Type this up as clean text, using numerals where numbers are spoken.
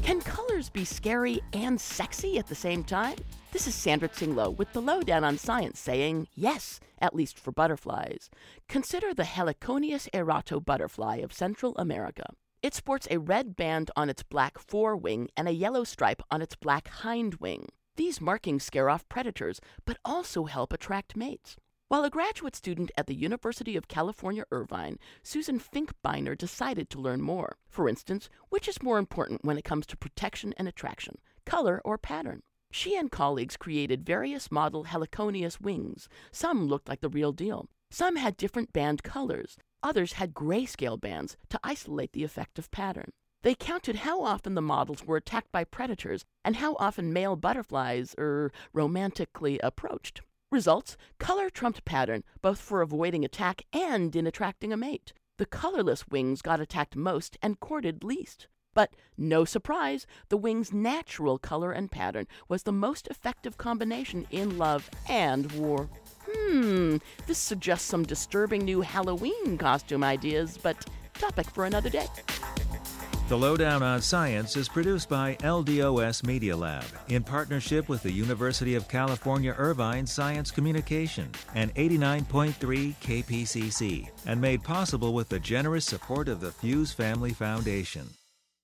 Can colors be scary and sexy at the same time? This is Sandra Tsinglow with the Lowdown on Science saying yes, at least for butterflies. Consider the Heliconius aerato butterfly of Central America. It sports a red band on its black forewing and a yellow stripe on its black hind wing. These markings scare off predators, but also help attract mates. While a graduate student at the University of California, Irvine, Susan Finkbeiner decided to learn more. For instance, which is more important when it comes to protection and attraction, color or pattern? She and colleagues created various model Heliconius wings. Some looked like the real deal. Some had different band colors. Others had grayscale bands to isolate the effect of pattern. They counted how often the models were attacked by predators and how often male butterflies romantically approached. Results: color trumped pattern, both for avoiding attack and in attracting a mate. The colorless wings got attacked most and courted least. But no surprise, the wing's natural color and pattern was the most effective combination in love and war. This suggests some disturbing new Halloween costume ideas, but topic for another day. The Lowdown on Science is produced by LDOS Media Lab in partnership with the University of California, Irvine Science Communication and 89.3 KPCC, and made possible with the generous support of the Fuse Family Foundation.